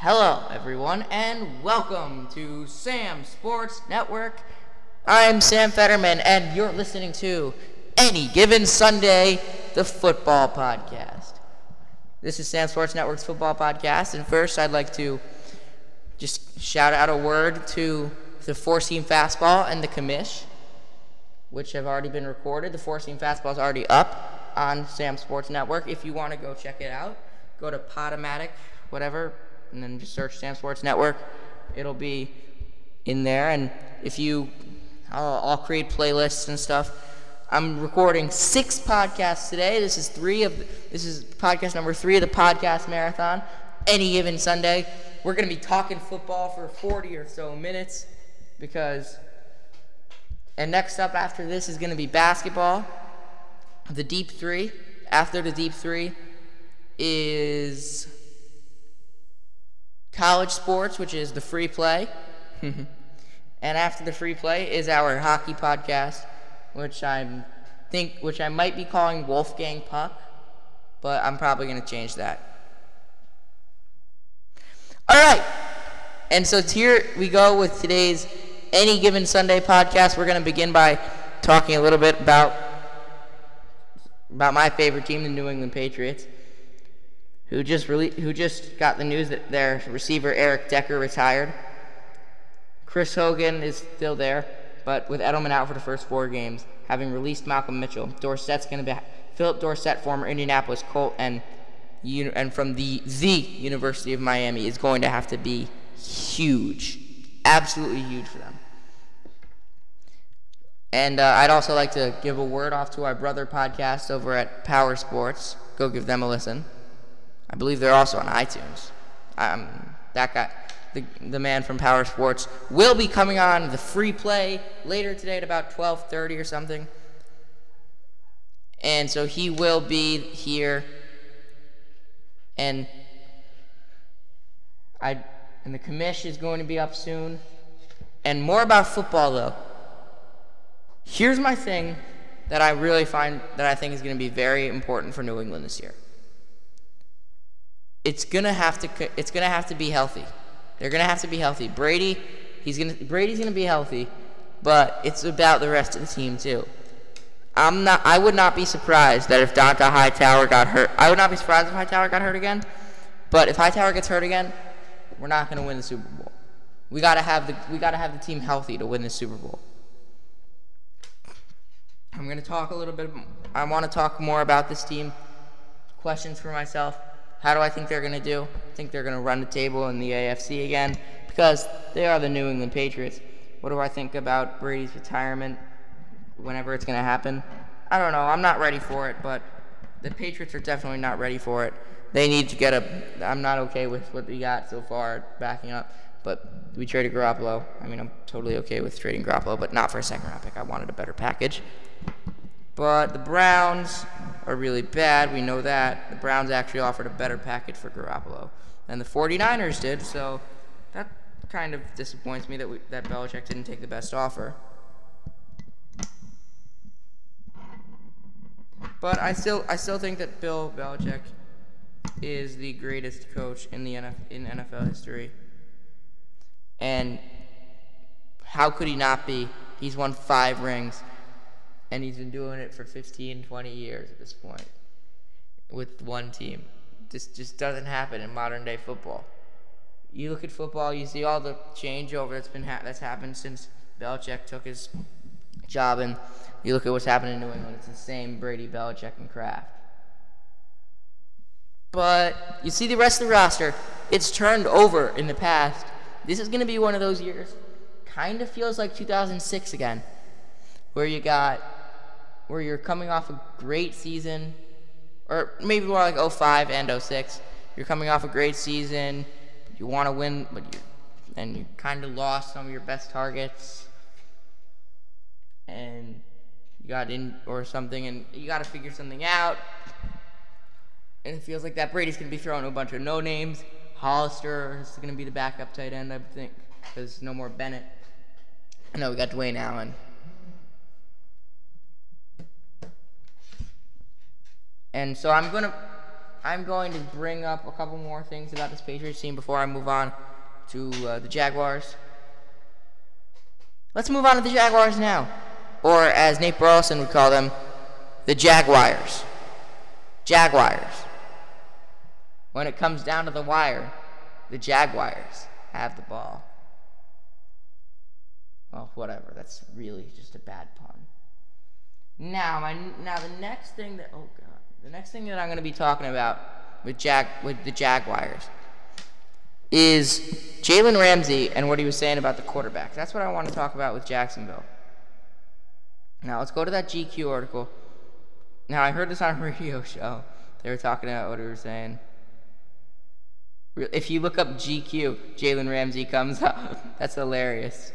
Hello, everyone, and welcome to Sam Sports Network. I'm Sam Fetterman, and you're listening to Any Given Sunday, the football podcast. This is Sam Sports Network's football podcast, and first I'd like to just shout out a word to the four-seam fastball and the commish, which have already been recorded. The four-seam fastball is already up on Sam Sports Network. If you want to go check it out, go to Podomatic, whatever, and then just search Sam Sports Network. It'll be in there, and I'll create playlists and stuff. I'm recording 6 podcasts today. This is podcast number 3 of the podcast marathon. Any Given Sunday, we're going to be talking football for 40 or so minutes and next up after this is going to be basketball. The deep 3. After the deep 3 is college sports, which is the free play. And after the free play is our hockey podcast, which I might be calling Wolfgang Puck, but I'm probably going to change that. All right. And so here we go with today's Any Given Sunday podcast. We're going to begin by talking a little bit about my favorite team, the New England Patriots, who just got the news that their receiver Eric Decker retired. Chris Hogan is still there, but with Edelman out for the first 4 games, having released Malcolm Mitchell, Philip Dorsett, former Indianapolis Colt, and from the University of Miami, is going to have to be huge, absolutely huge for them. And I'd also like to give a word off to our brother podcast over at Power Sports. Go give them a listen. I believe they're also on iTunes. That guy, the man from Power Sports, will be coming on the free play later today at about 12:30 or something. And so he will be here. And the commish is going to be up soon. And more about football, though. Here's my thing that I think is going to be very important for New England this year. It's gonna have to be healthy. They're gonna have to be healthy. Brady's gonna be healthy, but it's about the rest of the team too. I would not be surprised that if Dont'a Hightower got hurt. I would not be surprised if Hightower got hurt again. But if Hightower gets hurt again, we're not gonna win the Super Bowl. We gotta have the team healthy to win the Super Bowl. I'm gonna talk a little bit. I want to talk more about this team. Questions for myself. How do I think they're going to do? I think they're going to run the table in the AFC again because they are the New England Patriots. What do I think about Brady's retirement whenever it's going to happen? I don't know. I'm not ready for it, but the Patriots are definitely not ready for it. They need to I'm not okay with what we got so far backing up, but we traded Garoppolo. I'm totally okay with trading Garoppolo, but not for a second-round pick. I wanted a better package. But the Browns are really bad. We know that. The Browns actually offered a better package for Garoppolo than the 49ers did, so that kind of disappoints me that Belichick didn't take the best offer. But I still think that Bill Belichick is the greatest coach in NFL history. And how could he not be? He's won 5 rings. And he's been doing it for 15, 20 years at this point with one team. This just doesn't happen in modern-day football. You look at football, you see all the changeover that's happened since Belichick took his job, and you look at what's happened in New England. It's the same Brady, Belichick, and Kraft. But you see the rest of the roster. It's turned over in the past. This is going to be one of those years. Kind of feels like 2006 again, where you're coming off a great season, or maybe more like 05 and 06. You're coming off a great season. You want to win, but you kind of lost some of your best targets, and you got in or something, and you got to figure something out. And it feels like that Brady's going to be throwing a bunch of no names. Hollister is going to be the backup tight end, I think, because no more Bennett. No, we got Dwayne Allen. And so I'm I'm going to bring up a couple more things about this Patriots team before I move on to the Jaguars. Let's move on to the Jaguars now. Or as Nate Burleson would call them, the Jaguars. Jaguars. When it comes down to the wire, the Jaguars have the ball. Well, whatever. That's really just a bad pun. Now the next thing that I'm going to be talking about with the Jaguars is Jalen Ramsey and what he was saying about the quarterback. That's what I want to talk about with Jacksonville. Now let's go to that GQ article. Now I heard this on a radio show. They were talking about what he was saying. If you look up GQ, Jalen Ramsey comes up. That's hilarious.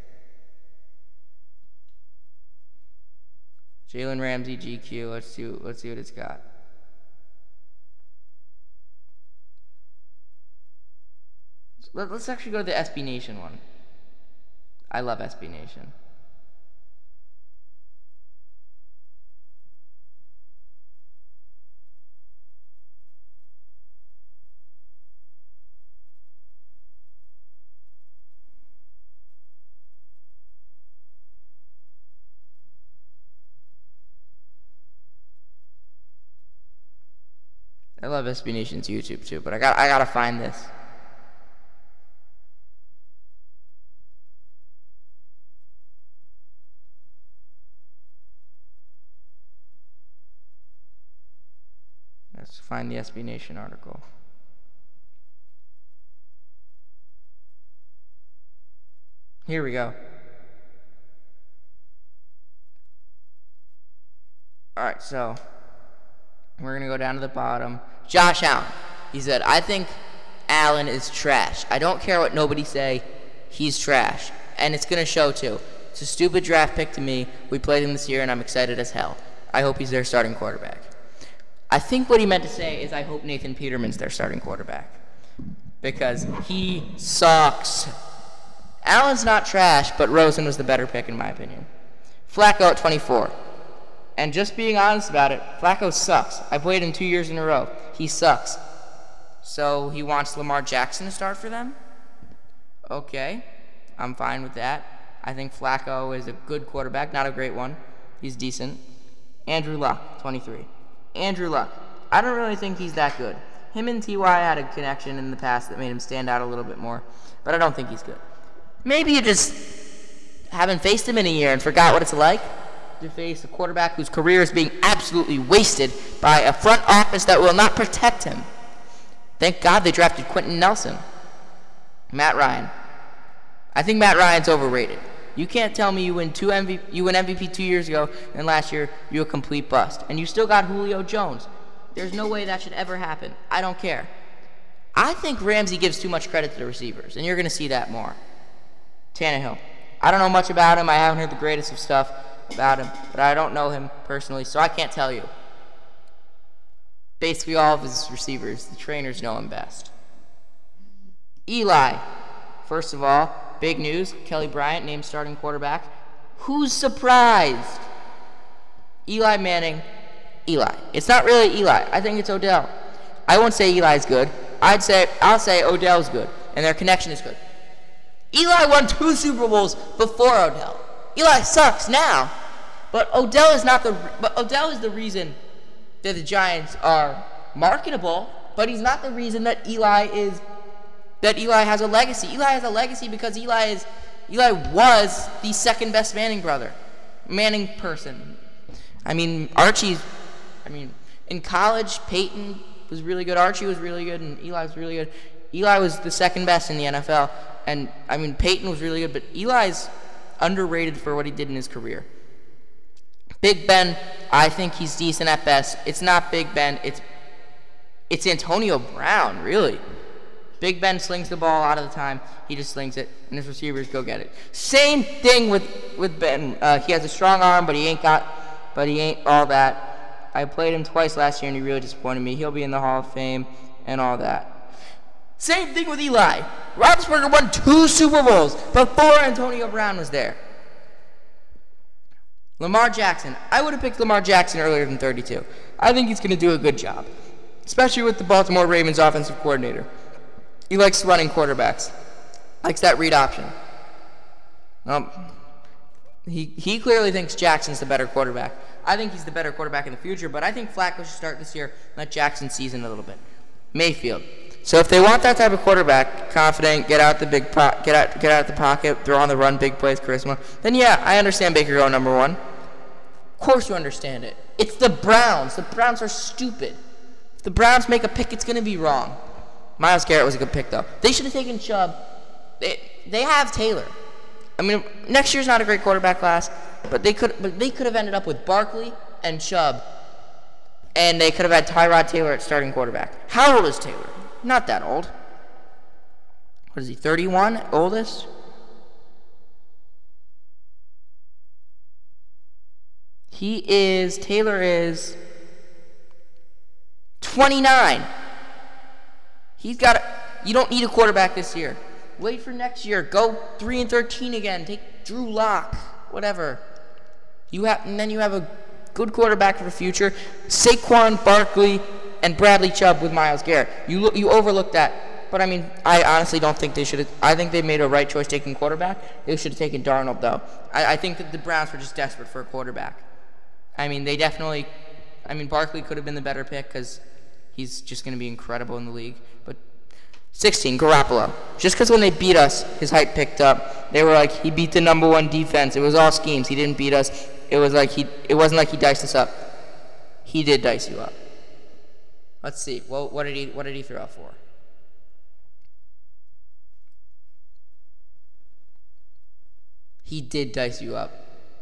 Jalen Ramsey GQ. Let's see what it's got. Let's actually go to the SB Nation one. I love SB Nation. I love SB Nation's YouTube too, but I gotta find this. Let's find the SB Nation article. Here we go. Alright, so we're going to go down to the bottom. Josh Allen. He said, I think Allen is trash. I don't care what nobody say. He's trash. And it's going to show, too. It's a stupid draft pick to me. We played him this year, and I'm excited as hell. I hope he's their starting quarterback. I think what he meant to say is I hope Nathan Peterman's their starting quarterback. Because he sucks. Allen's not trash, but Rosen was the better pick, in my opinion. Flacco at 24. And just being honest about it, Flacco sucks. I played him 2 years in a row. He sucks. So he wants Lamar Jackson to start for them? Okay. I'm fine with that. I think Flacco is a good quarterback, not a great one. He's decent. Andrew Luck, 23. Andrew Luck. I don't really think he's that good. Him and T.Y. had a connection in the past that made him stand out a little bit more, but I don't think he's good. Maybe you just haven't faced him in a year and forgot what it's like to face a quarterback whose career is being absolutely wasted by a front office that will not protect him. Thank God they drafted Quentin Nelson. Matt Ryan. I think Matt Ryan's overrated. You can't tell me you win MVP 2 years ago, and last year you're a complete bust. And you still got Julio Jones. There's no way that should ever happen. I don't care. I think Ramsey gives too much credit to the receivers, and you're going to see that more. Tannehill. I don't know much about him. I haven't heard the greatest of stuff about him, but I don't know him personally, so I can't tell you. Basically all of his receivers, the trainers know him best. Eli. First of all, big news, Kelly Bryant named starting quarterback. Who's surprised? Eli Manning. Eli. It's not really Eli. I think it's Odell. I won't say Eli's good. I'll say Odell's good, and their connection is good. Eli won 2 Super Bowls before Odell. Eli sucks now, but Odell is the reason that the Giants are marketable, but he's not the reason that Eli has a legacy. Eli has a legacy because Eli was the second best Manning person. In college, Peyton was really good, Archie was really good, and Eli was really good. Eli was the second best in the NFL, and Peyton was really good, but Eli's underrated for what he did in his career. Big Ben, I think he's decent at best. It's not Big Ben, it's Antonio Brown, really. Big Ben slings the ball out of the time. He just slings it, and his receivers go get it. Same thing with Ben. He has a strong arm, but he ain't all that. I played him twice last year, and he really disappointed me. He'll be in the Hall of Fame and all that. Same thing with Eli. Roethlisberger won 2 Super Bowls before Antonio Brown was there. Lamar Jackson. I would have picked Lamar Jackson earlier than 32. I think he's going to do a good job. especially with the Baltimore Ravens offensive coordinator. He likes running quarterbacks, likes that read option. He clearly thinks Jackson's the better quarterback. I think he's the better quarterback in the future, but I think Flacco should start this year, let Jackson season a little bit. Mayfield. So if they want that type of quarterback, confident, get out the pocket, throw on the run, big plays, charisma, then yeah, I understand Baker going number one. Of course you understand it. It's the Browns. The Browns are stupid. If the Browns make a pick, it's going to be wrong. Myles Garrett was a good pick, though. They should have taken Chubb. They have Taylor. I mean, next year's not a great quarterback class, but they could have ended up with Barkley and Chubb, and they could have had Tyrod Taylor at starting quarterback. How old is Taylor? Not that old. What is he, 31? Oldest? Taylor is 29. You don't need a quarterback this year. Wait for next year. Go 3-13 again. Take Drew Lock. Whatever. And then you have a good quarterback for the future. Saquon Barkley and Bradley Chubb with Myles Garrett. You overlooked that. But I mean, I honestly don't think they should have. I think they made a right choice taking quarterback. They should have taken Darnold, though. I think that the Browns were just desperate for a quarterback. I mean, Barkley could have been the better pick because he's just going to be incredible in the league. But 16, Garoppolo. Just because when they beat us, his hype picked up. They were like, he beat the number one defense. It was all schemes. He didn't beat us. It wasn't like he diced us up. He did dice you up. Let's see. Well, what did he throw out for? He did dice you up.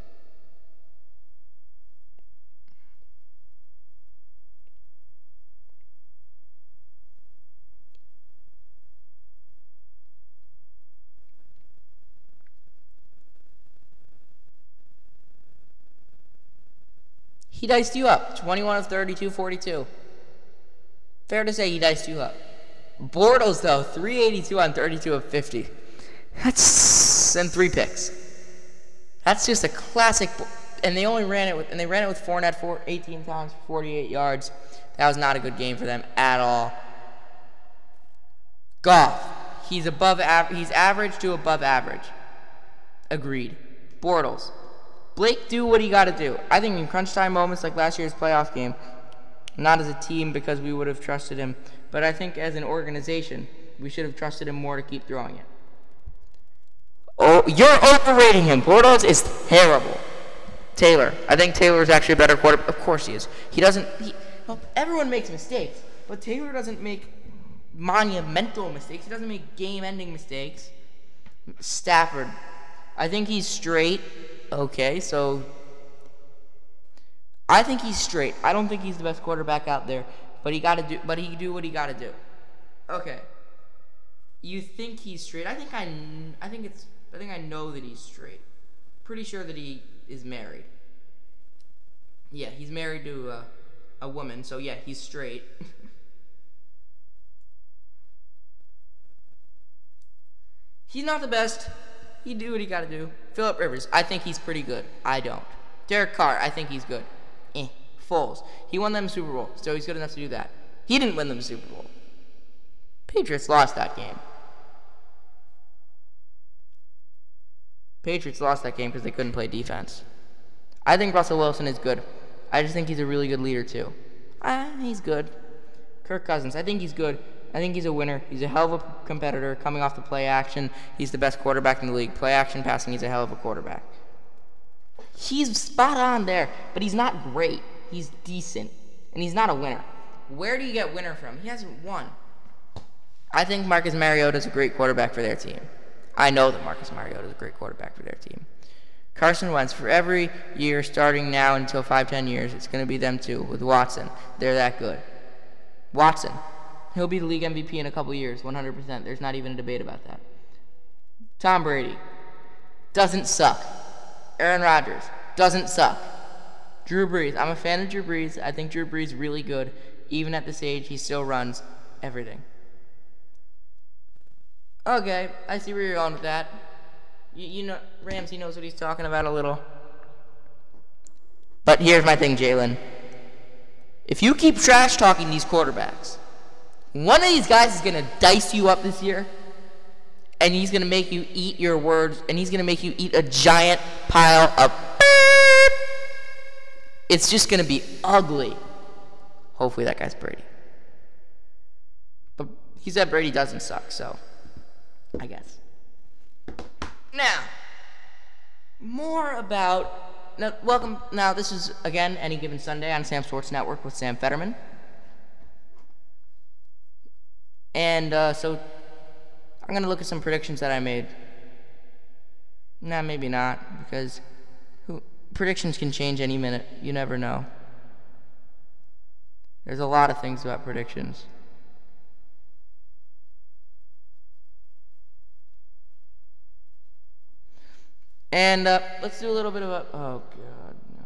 He diced you up. 21 of 32, 42. Fair to say he diced you up. Bortles, though, 382 on 32 of 50. And 3 picks. That's just a classic. And they ran it with Fournette 18 times, 48 yards. That was not a good game for them at all. Goff, he's average to above average. Agreed. Bortles. Blake, do what he got to do. I think in crunch time moments like last year's playoff game, not as a team because we would have trusted him, but I think as an organization, we should have trusted him more to keep throwing it. Oh, you're overrating him. Bortles is terrible. Taylor. I think Taylor is actually a better quarterback. Of course he is. Everyone makes mistakes, but Taylor doesn't make monumental mistakes. He doesn't make game-ending mistakes. Stafford. I think he's straight. Okay, so I think he's straight. I don't think he's the best quarterback out there, but he can do what he got to do. Okay. You think he's straight? I think I know that he's straight. Pretty sure that he is married. Yeah, he's married to a woman, so yeah, he's straight. He's not the best. He do what he got to do. Phillip Rivers, I think he's pretty good. I don't. Derek Carr, I think he's good. Foles, he won them Super Bowl, so he's good enough to do that. He didn't win them the Super Bowl. Patriots lost that game. Patriots lost that game because they couldn't play defense. I think Russell Wilson is good. I just think he's a really good leader, too. He's good. Kirk Cousins, I think he's good. I think he's a winner. He's a hell of a competitor. Coming off the play action, he's the best quarterback in the league. Play action passing, he's a hell of a quarterback. He's spot on there, but he's not great. He's decent, and he's not a winner. Where do you get winner from? He hasn't won. I think Marcus Mariota is a great quarterback for their team. I know that Marcus Mariota is a great quarterback for their team. Carson Wentz, for every year starting now until 5-10 years, it's going to be them too with Watson. They're that good. Watson. He'll be the league MVP in a couple years, 100%. There's not even a debate about that. Tom Brady doesn't suck. Aaron Rodgers doesn't suck. Drew Brees. I'm a fan of Drew Brees. I think Drew Brees is really good. Even at this age, he still runs everything. Okay, I see where you're going with that. You know, Ramsey knows what he's talking about a little. But here's my thing, Jalen. If you keep trash talking these quarterbacks, one of these guys is going to dice you up this year, and he's going to make you eat your words, and he's going to make you eat a giant pile of It's just going to be ugly. Hopefully that guy's Brady. But he said Brady doesn't suck, so I guess. Now, more about... welcome. Now, this is, again, Any Given Sunday on Sam Sports Network with Sam Fetterman. And so I'm going to look at some predictions that I made. Nah, maybe not, because predictions can change any minute. You never know. There's a lot of things about predictions. And let's do a little bit of a... Oh, God, no.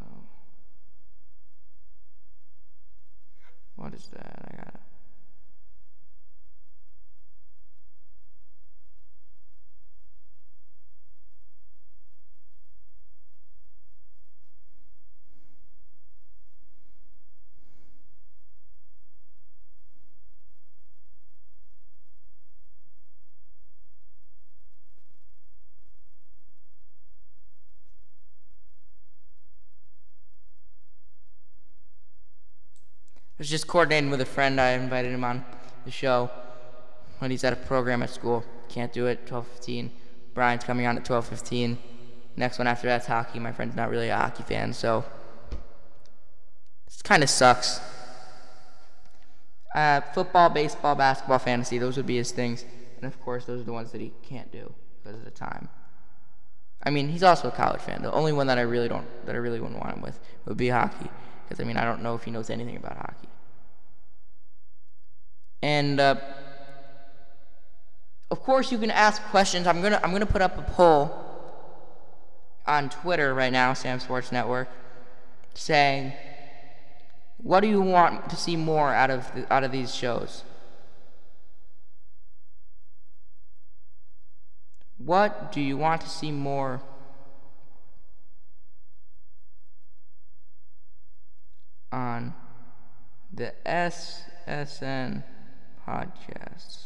What is that? I got it. I was just coordinating with a friend. I invited him on the show when he's at a program at school. Can't do it, 12:15. Brian's coming on at 12:15. Next one after that's hockey. My friend's not really a hockey fan, so it kind of sucks. Football, baseball, basketball, fantasy, those would be his things. And, of course, those are the ones that he can't do because of the time. I mean, he's also a college fan. The only one that I really wouldn't want him with would be hockey. Because, I mean, I don't know if he knows anything about hockey. And, of course, you can ask questions. I'm gonna put up a poll on Twitter right now, Sam Sports Network, saying, what do you want to see more out of these shows? What do you want to see more on the SSN podcasts?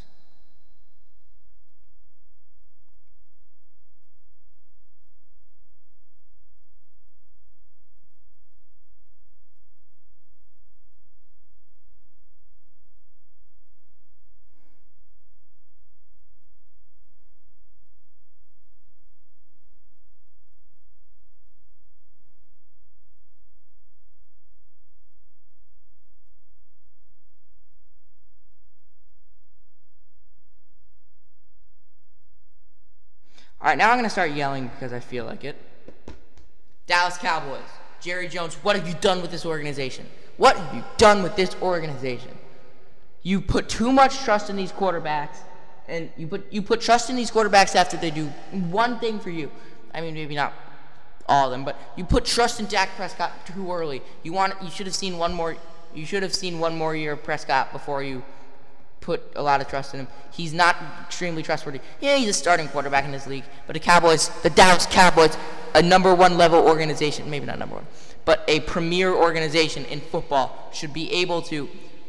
All right, now I'm going to start yelling because I feel like it. Dallas Cowboys, Jerry Jones, what have you done with this organization? What have you done with this organization? You put too much trust in these quarterbacks, and you put trust in these quarterbacks after they do one thing for you. I mean, maybe not all of them, but you put trust in Dak Prescott too early. You should have seen one more year of Prescott before you put a lot of trust in him. He's not extremely trustworthy. Yeah, he's a starting quarterback in this league, but the Dallas Cowboys, a number one level organization, maybe not number one, but a premier organization in football, should be able to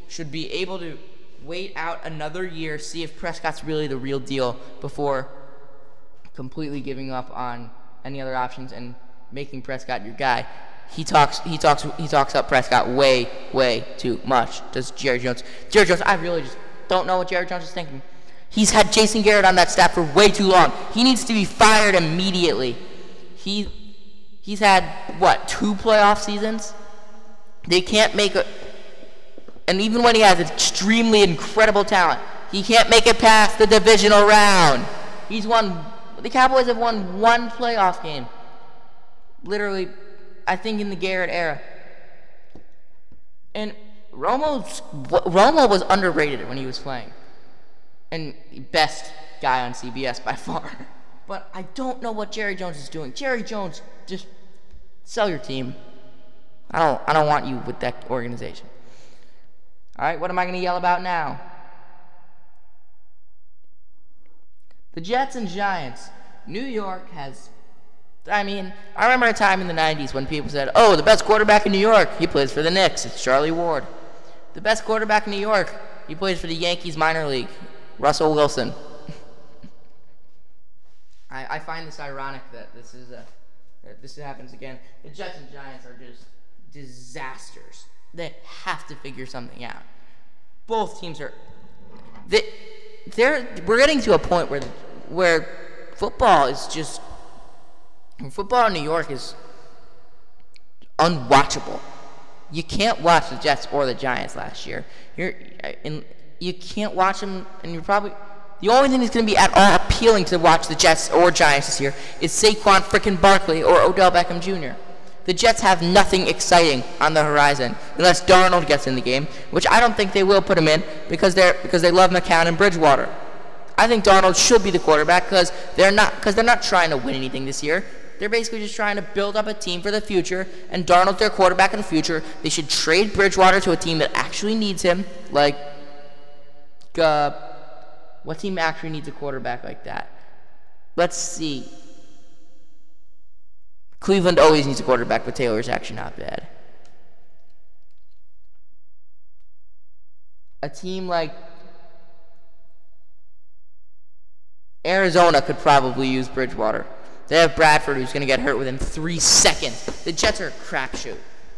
wait out another year, see if Prescott's really the real deal before completely giving up on any other options and making Prescott your guy. He talks up Prescott way too much. Does Jerry Jones? Jerry Jones, I really just don't know what Jerry Jones is thinking. He's had Jason Garrett on that staff for way too long. He needs to be fired immediately. He's had, 2 playoff seasons? They can't make and even when he has extremely incredible talent, he can't make it past the divisional round. The Cowboys have won 1 playoff game. Literally, I think in the Garrett era. And Romo was underrated when he was playing. And best guy on CBS by far. But I don't know what Jerry Jones is doing. Jerry Jones, just sell your team. I don't want you with that organization. All right, what am I going to yell about now? The Jets and Giants. New York has I mean, I remember a time in the 90s when people said, oh, the best quarterback in New York, he plays for the Knicks. It's Charlie Ward. The best quarterback in New York, he plays for the Yankees minor league. Russell Wilson. I find this ironic that this happens again. The Jets and Giants are just disasters. They have to figure something out. Both teams are. We're getting to a point where football is just. Football in New York is unwatchable. You can't watch the Jets or the Giants last year. You can't watch them, and you're probably. The only thing that's going to be at all appealing to watch the Jets or Giants this year is Saquon frickin' Barkley or Odell Beckham Jr. The Jets have nothing exciting on the horizon unless Darnold gets in the game, which I don't think they will put him in because they love McCown and Bridgewater. I think Darnold should be the quarterback because they're not trying to win anything this year. They're basically just trying to build up a team for the future, and Darnold's their quarterback of the future. They should trade Bridgewater to a team that actually needs him, like what team actually needs a quarterback like that? Let's see. Cleveland always needs a quarterback, but Taylor's actually not bad. A team like Arizona could probably use Bridgewater. They have Bradford, who's going to get hurt within 3 seconds. The Jets are a crapshoot.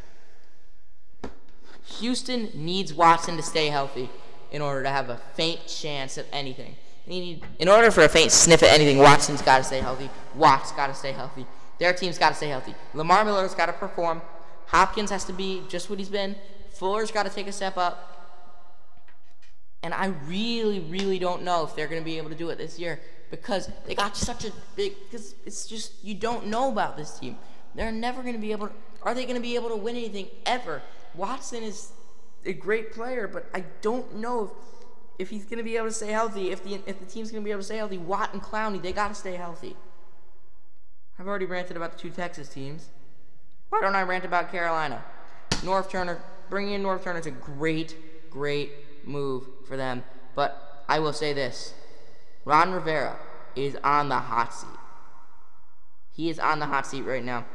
Houston needs Watson to stay healthy in order to have a faint chance at anything. In order for a faint sniff at anything, Watson's got to stay healthy. Watt's got to stay healthy. Their team's got to stay healthy. Lamar Miller's got to perform. Hopkins has to be just what he's been. Fuller's got to take a step up. And I really, really don't know if they're going to be able to do it this year because they got such a big. Because it's just you don't know about this team. They're never going to be able. Are they going to be able to win anything ever? Watson is a great player, but I don't know if he's going to be able to stay healthy. If the team's going to be able to stay healthy, Watt and Clowney, they got to stay healthy. I've already ranted about the two Texas teams. Why don't I rant about Carolina? North Turner, bringing in North Turner is a great move for them. But I will say this. Ron Rivera is on the hot seat. He is on the hot seat right now.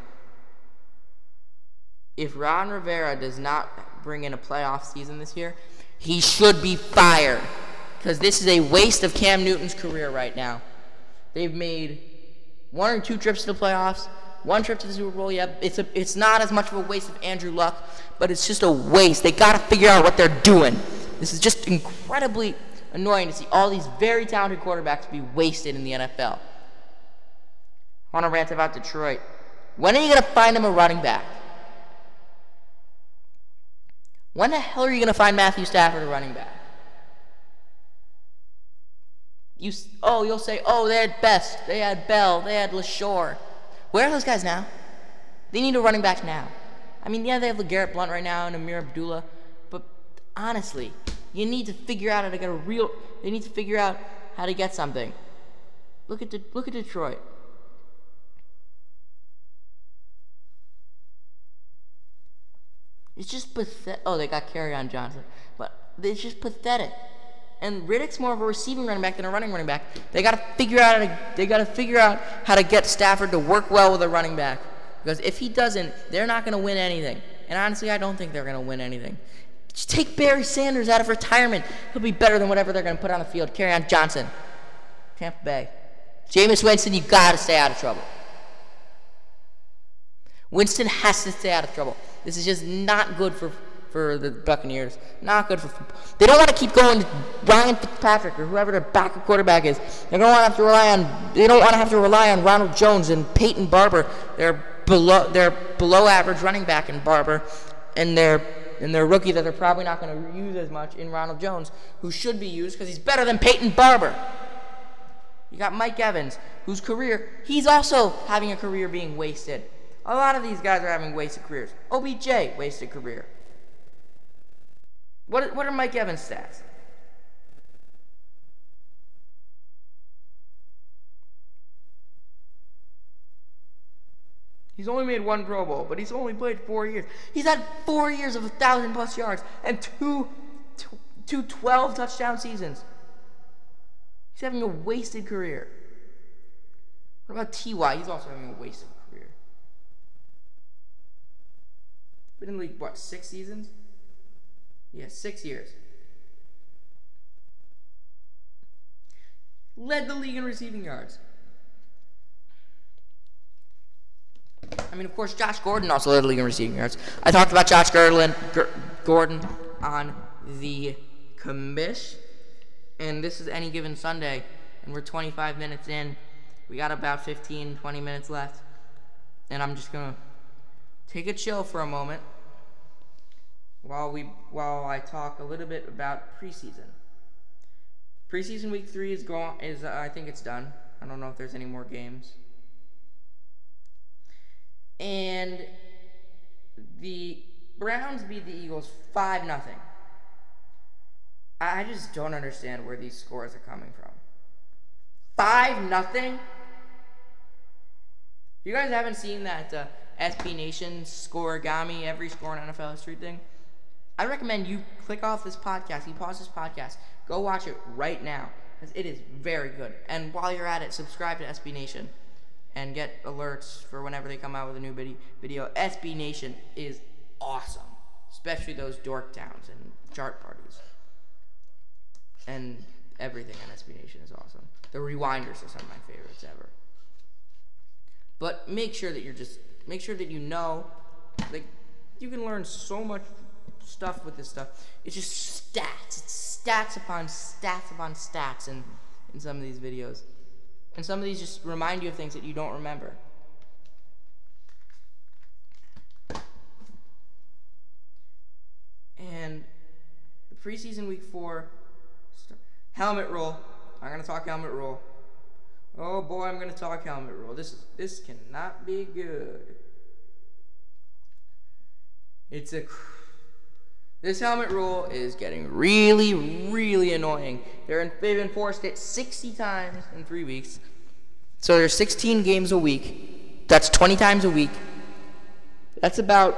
If Ron Rivera does not bring in a playoff season this year, he should be fired. Because this is a waste of Cam Newton's career right now. They've made 1 or 2 trips to the playoffs, 1 trip to the Super Bowl. Yeah, it's not as much of a waste of Andrew Luck, but it's just a waste. They got to figure out what they're doing. This is just incredibly annoying to see all these very talented quarterbacks be wasted in the NFL. I want to rant about Detroit. When are you going to find him a running back? When the hell are you going to find Matthew Stafford a running back? You'll say, they had Best, they had Bell, they had LaShore. Where are those guys now? They need a running back now. I mean, yeah, they have LeGarrette Blount right now and Amir Abdullah, but honestly, you need to figure out how to get they need to figure out how to get something. Look at Detroit. It's just pathetic. Oh, they got Kerryon Johnson, but it's just pathetic. And Riddick's more of a receiving running back than a running back. They got to figure out how to get Stafford to work well with a running back. Because if he doesn't, they're not going to win anything. And honestly, I don't think they're going to win anything. Just take Barry Sanders out of retirement. He'll be better than whatever they're going to put on the field. Kerryon Johnson, Tampa Bay. Jameis Winston, you got to stay out of trouble. Winston has to stay out of trouble. This is just not good for the Buccaneers. Not good for football. They don't want to keep going to Ryan Fitzpatrick or whoever their backup quarterback is. They don't want to have to rely on Ronald Jones and Peyton Barber. They're below average running back in Barber, and their rookie that they're probably not going to use as much in Ronald Jones, who should be used because he's better than Peyton Barber. You got Mike Evans, whose career, he's also having a career being wasted. A lot of these guys are having wasted careers. OBJ, wasted career. What are Mike Evans' stats? He's only made 1 Pro Bowl, but he's only played 4 years. He's had 4 years of 1,000+ yards and two 12-touchdown seasons. He's having a wasted career. What about T.Y.? He's also having a waste of a career. Been in the league, 6 seasons? Yeah, 6 years. Led the league in receiving yards. I mean, of course, Josh Gordon also led the league in receiving yards. I talked about Josh Gordon on the commish. And this is Any Given Sunday. And we're 25 minutes in. We got about 15, 20 minutes left. And I'm just going to take a chill for a moment while I talk a little bit about preseason. Preseason week 3 is I think it's done. I don't know if there's any more games. And the Browns beat the Eagles 5-0. I just don't understand where these scores are coming from. 5-0? If you guys haven't seen that SB Nation scoregami, every score in NFL history thing, I recommend you click off this podcast, you pause this podcast, go watch it right now, because it is very good. And while you're at it, subscribe to SB Nation and get alerts for whenever they come out with a new video. SB Nation is awesome, especially those dork towns and chart parties. And everything on SB Nation is awesome. The rewinders are some of my favorites ever. But make sure that you know, like, you can learn so much stuff with this stuff. It's just stats. It's stats upon stats upon stats in some of these videos. And some of these just remind you of things that you don't remember. And the preseason week 4, helmet rule. I'm going to talk helmet rule. Oh boy, I'm going to talk helmet rule. This cannot be good. This helmet rule is getting really, really annoying. They've enforced it 60 times in 3 weeks. So there's 16 games a week. That's 20 times a week. That's about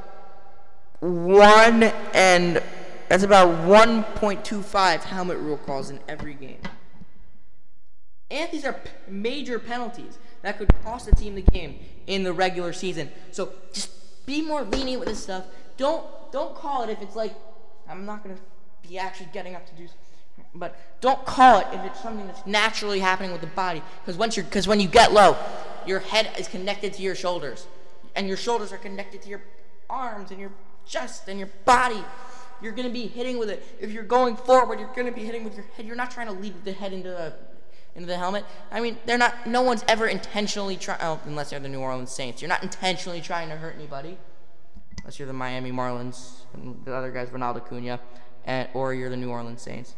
1.25 helmet rule calls in every game. And these are major penalties that could cost the team the game in the regular season. So just be more lenient with this stuff. Don't call it if it's like, I'm not going to be actually getting up to do something, but don't call it if it's something that's naturally happening with the body. Because when you get low, your head is connected to your shoulders, and your shoulders are connected to your arms and your chest and your body. You're going to be hitting with it. If you're going forward, you're going to be hitting with your head. You're not trying to lead the head into the helmet. I mean, no one's ever intentionally trying, unless they're the New Orleans Saints. You're not intentionally trying to hurt anybody. Unless you're the Miami Marlins, and the other guy's Ronald Acuna, or you're the New Orleans Saints.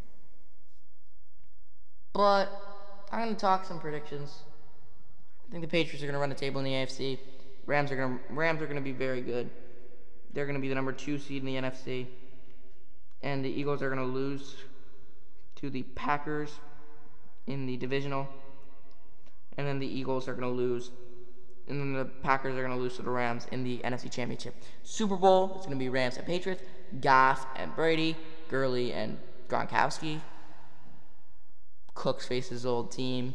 But I'm going to talk some predictions. I think the Patriots are going to run the table in the AFC. Rams are going to be very good. They're going to be the number 2 seed in the NFC. And the Eagles are going to lose to the Packers in the divisional. And then the Eagles are going to lose. And then the Packers are going to lose to the Rams in the NFC Championship. Super Bowl, it's going to be Rams and Patriots. Goff and Brady. Gurley and Gronkowski. Cooks face his old team.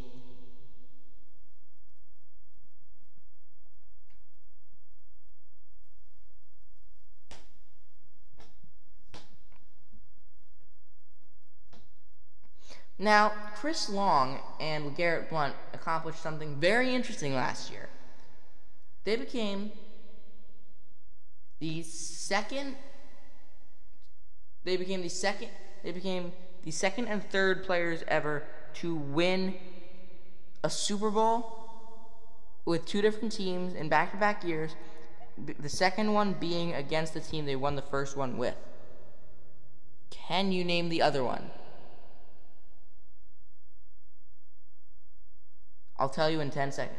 Now, Chris Long and LeGarrette Blount accomplished something very interesting last year. They became the second and third players ever to win a Super Bowl with 2 different teams in back-to-back years, the second one being against the team they won the first one with. Can you name the other one? I'll tell you in 10 seconds.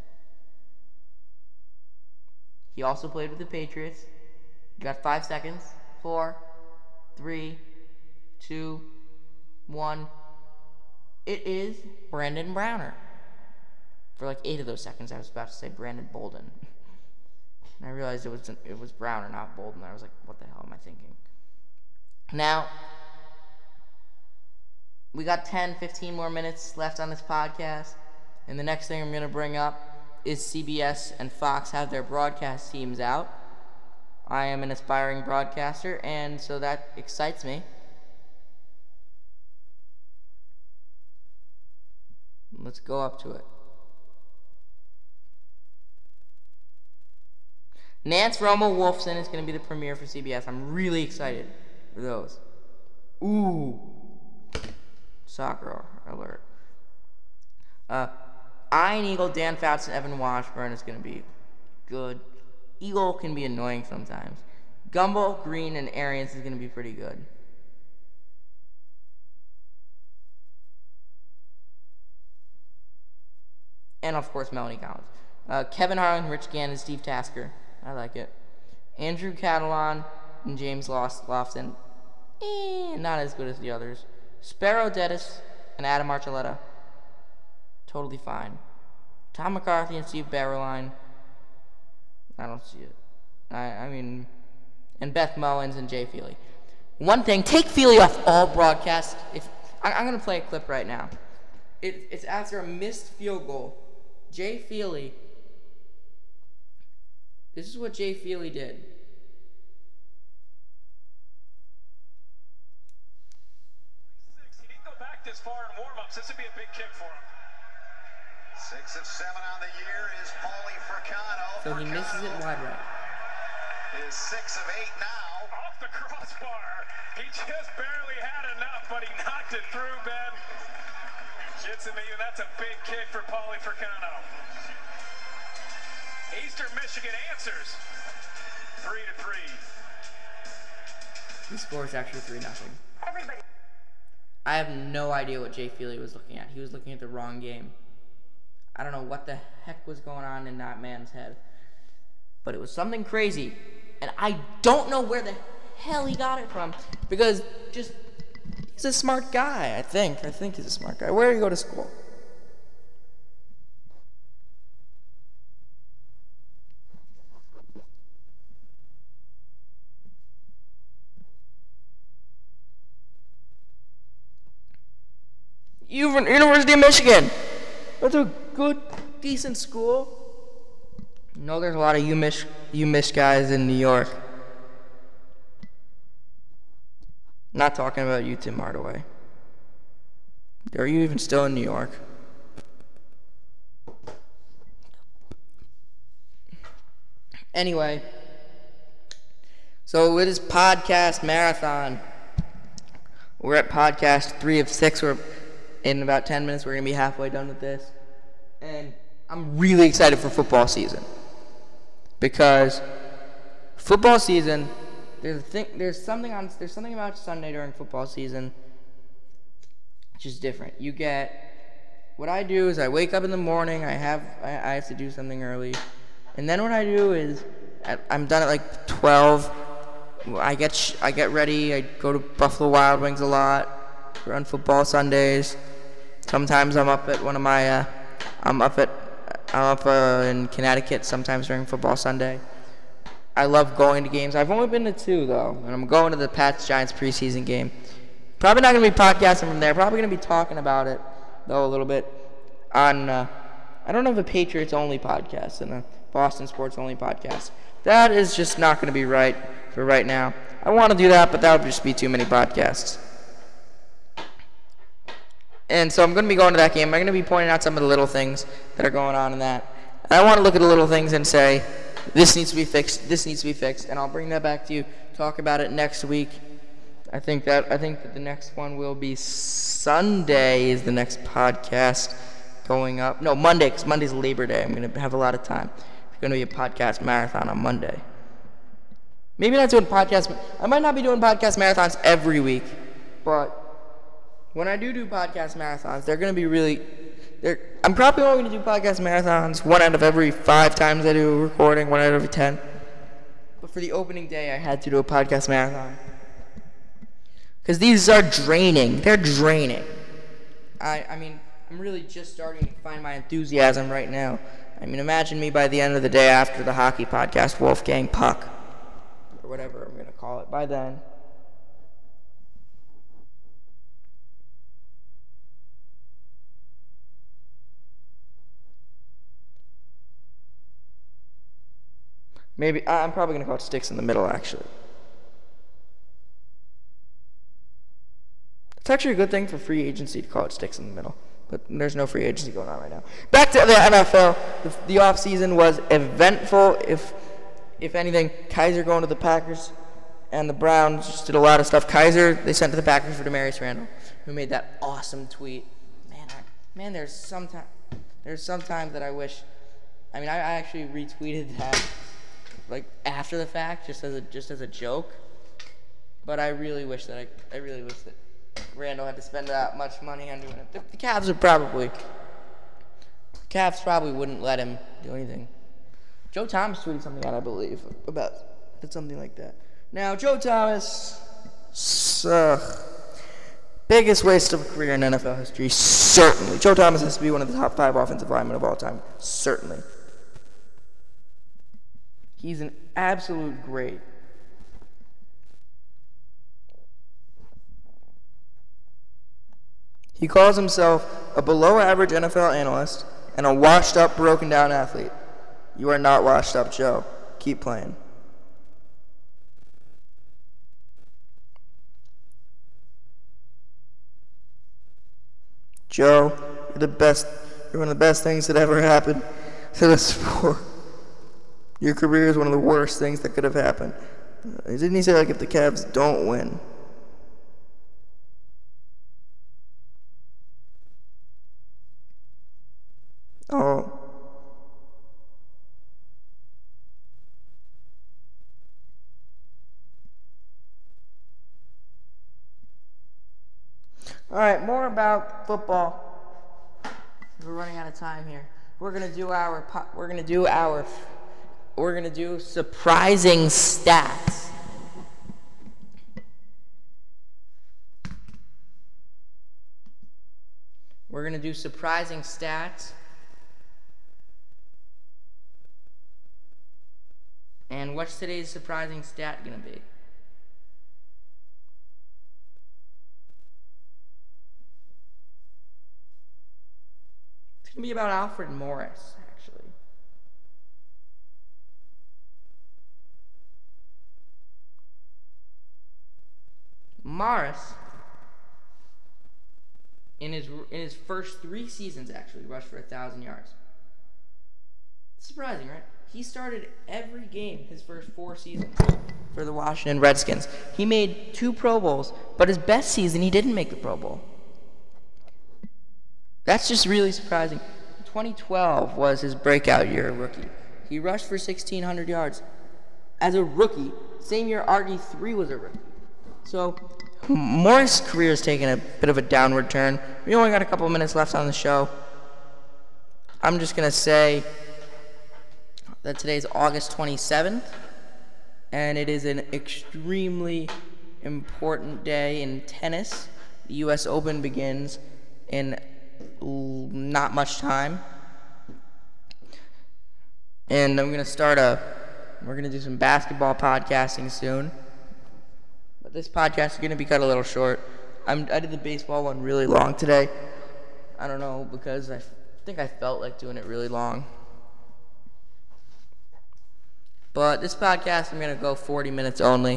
He also played with the Patriots. You got 5 seconds. 4, 3, 2, 1. It is Brandon Browner. For like 8 of those seconds, I was about to say Brandon Bolden. And I realized it was Browner, not Bolden. I was like, what the hell am I thinking? Now, we got 10, 15 more minutes left on this podcast. And the next thing I'm going to bring up is CBS and Fox have their broadcast teams out. I am an aspiring broadcaster, and so that excites me. Let's go up to it. Nance Romo Wolfson is going to be the premiere for CBS. I'm really excited for those. Ooh. Soccer alert. Iron Eagle, Dan Fouts, and Evan Washburn is going to be good. Eagle can be annoying sometimes. Gumbel, Green, and Arians is going to be pretty good. And, of course, Melanie Collins. Kevin Harlan, Rich Gann, and Steve Tasker. I like it. Andrew Catalan and James Lofton. Not as good as the others. Sparrow Dennis and Adam Archuleta. Totally fine. Tom McCarthy and Steve Barreline. I don't see it. I mean, and Beth Mullins and Jay Feely. One thing, take Feely off all broadcasts. I'm going to play a clip right now. It's after a missed field goal. Jay Feely. This is what Jay Feely did. He didn't go back this far in warm-ups. This would be a big kick for him. 6 of 7 on the year is Paulie Fricano. So he misses it wide right. Is 6 of 8 now. Off the crossbar. He just barely had enough, but he knocked it through, Ben. Gets him even. That's a big kick for Paulie Fricano. Eastern Michigan answers. 3-3. The score is actually 3-0. Everybody. I have no idea what Jay Feely was looking at. He was looking at the wrong game. I don't know what the heck was going on in that man's head. But it was something crazy. And I don't know where the hell he got it from. Because he's a smart guy, I think. I think he's a smart guy. Where did he go to school? University of Michigan. That's a good, decent school. No, there's a lot of UMich guys in New York. Not talking about you, Tim Hardaway. Are you even still in New York? Anyway, so it is podcast marathon. We're at podcast 3 of 6. We're in about 10 minutes. We're gonna be halfway done with this, and I'm really excited for football season because football season. There's something about Sunday during football season which is different. You get what I do is I wake up in the morning. I have to do something early, and then what I do is I'm done at like 12. I get ready. I go to Buffalo Wild Wings a lot. Run football Sundays. Sometimes I'm up at I'm up in Connecticut sometimes during football Sunday. I love going to games. I've only been to 2 though, and I'm going to the Pats-Giants preseason game. Probably not going to be podcasting from there. Probably going to be talking about it though a little bit on I don't know if a Patriots only podcast and a Boston sports only podcast. That is just not going to be right for right now. I want to do that, but that would just be too many podcasts. And so I'm going to be going to that game. I'm going to be pointing out some of the little things that are going on in that. And I want to look at the little things and say, this needs to be fixed, this needs to be fixed, and I'll bring that back to you, talk about it next week. I think that the next one will be Sunday is the next podcast going up. No, Monday, because Monday's Labor Day. I'm going to have a lot of time. It's going to be a podcast marathon on Monday. Maybe not doing podcasts. I might not be doing podcast marathons every week, but when I do podcast marathons, they're going to be I'm probably only going to do podcast marathons 1 out of every 5 times I do a recording, 1 out of every 10. But for the opening day, I had to do a podcast marathon. Because these are draining. They're draining. I mean, I'm really just starting to find my enthusiasm right now. I mean, imagine me by the end of the day after the hockey podcast, Wolfgang Puck, or whatever I'm going to call it by then. Maybe I'm probably going to call it sticks in the middle, actually. It's actually a good thing for free agency to call it sticks in the middle. But there's no free agency going on right now. Back to the NFL. The offseason was eventful. If anything, Kaiser going to the Packers and the Browns just did a lot of stuff. Kaiser, they sent to the Packers for Demarius Randall, who made that awesome tweet. Man, there's sometimes that I wish. I actually retweeted that like after the fact, just as a joke. But I really wish that Randall had to spend that much money on doing it. The Cavs probably wouldn't let him do anything. Joe Thomas tweeted something out, I believe, about something like that. Now, Joe Thomas, biggest waste of a career in NFL history, certainly. Joe Thomas has to be one of the top 5 offensive linemen of all time, certainly. He's an absolute great. He calls himself a below-average NFL analyst and a washed-up, broken-down athlete. You are not washed up, Joe. Keep playing. Joe, you're the best. You're one of the best things that ever happened to the sport. Your career is one of the worst things that could have happened. Didn't he say, if the Cavs don't win? Oh. All right, more about football. We're running out of time here. We're gonna do surprising stats. We're gonna do surprising stats. And what's today's surprising stat gonna be? It's going to be about Alfred Morris, actually. Morris, in his first 3 seasons, actually, rushed for 1,000 yards. It's surprising, right? He started every game his first 4 seasons for the Washington Redskins. He made 2 Pro Bowls, but his best season, he didn't make the Pro Bowl. That's just really surprising. 2012 was his breakout year, rookie. He rushed for 1,600 yards. As a rookie, same year RG3 was a rookie. So, Morris' career has taken a bit of a downward turn. We only got a couple of minutes left on the show. I'm just going to say that today's August 27th, and it is an extremely important day in tennis. The U.S. Open begins in not much time, and we're gonna do some basketball podcasting soon, but this podcast is gonna be cut a little short. I did the baseball one really long today. I don't know, because I think I felt like doing it really long, but this podcast I'm gonna go 40 minutes only,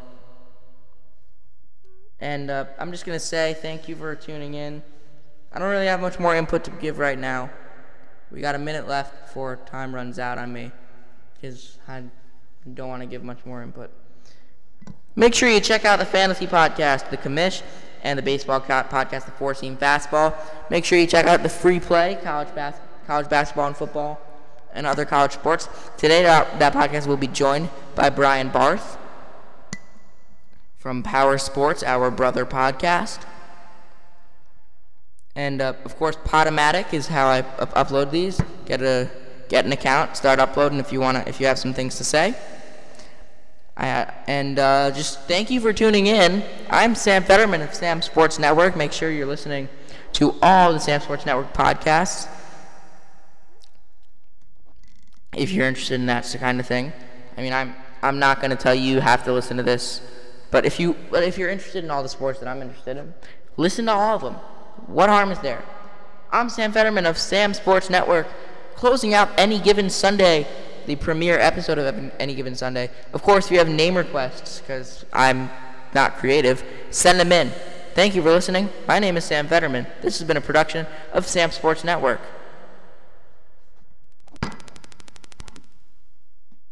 and I'm just gonna say thank you for tuning in. I don't really have much more input to give right now. We got a minute left before time runs out on me, because I don't want to give much more input. Make sure you check out the fantasy podcast, The Commish, and the baseball podcast, The 4-Seam Fastball. Make sure you check out the free play, college basketball and football, and other college sports. Today, that podcast will be joined by Brian Barth from Power Sports, our brother podcast. And, of course, Podomatic is how I upload these. Get an account, start uploading if you have some things to say. Just thank you for tuning in. I'm Sam Fetterman of Sam Sports Network. Make sure you're listening to all the Sam Sports Network podcasts if you're interested in that kind of thing. I mean, I'm not going to tell you have to listen to this, but if you're interested in all the sports that I'm interested in, listen to all of them. What harm is there? I'm Sam Fetterman of Sam Sports Network, closing out any given Sunday, the premiere episode of Any Given Sunday. Of course, if you have name requests, because I'm not creative, send them in. Thank you for listening. My name is Sam Fetterman. This has been a production of Sam Sports Network.